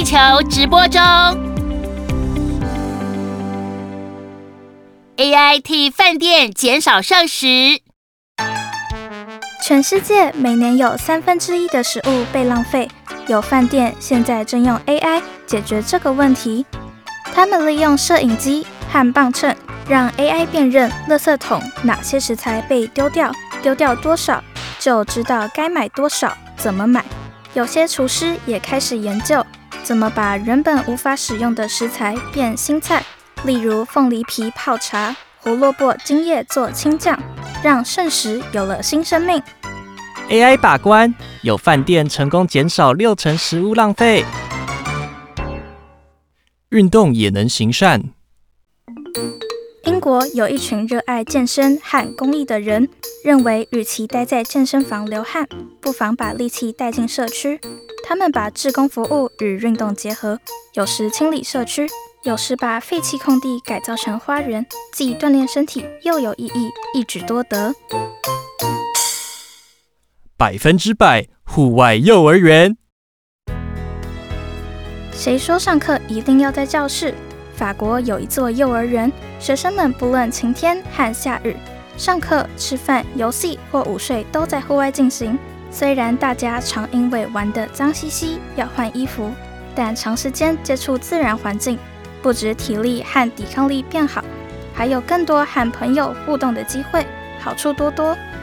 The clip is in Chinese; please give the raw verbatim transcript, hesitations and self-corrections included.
球直播中。A I 替饭店减少剩食。 全世界每年有三分之一的食物被浪费，有饭店现在正用 A I 解决这个问题。他们利用摄影机和磅秤，让 A I 辨认垃圾桶哪些食材被丢掉，丢掉多少，就知道该买多少，怎么买。有些厨师也开始研究怎么把原本无法使用的食材变新菜，例如凤梨皮泡茶，胡萝卜茎叶做青酱，让剩食有了新生命。 A I 把关，有饭店成功减少六成食物浪费。运动也能行善。 英国有一群热爱健身和公益的人，认为与其待在健身房流汗，不妨把力气带进社区。他们把志工服务与运动结合，有时清理社区，有时把废弃空地改造成花园，既锻炼身体又有意义，一举多得。 百分之百户外幼儿园。 谁说上课一定要在教室？法国有一座幼儿园，学生们不论晴天和下雨，上课、吃饭、游戏或午睡都在户外进行。虽然大家常因为玩得脏兮兮要换衣服，但长时间接触自然环境，不止体力和抵抗力变好，还有更多和朋友互动的机会，好处多多。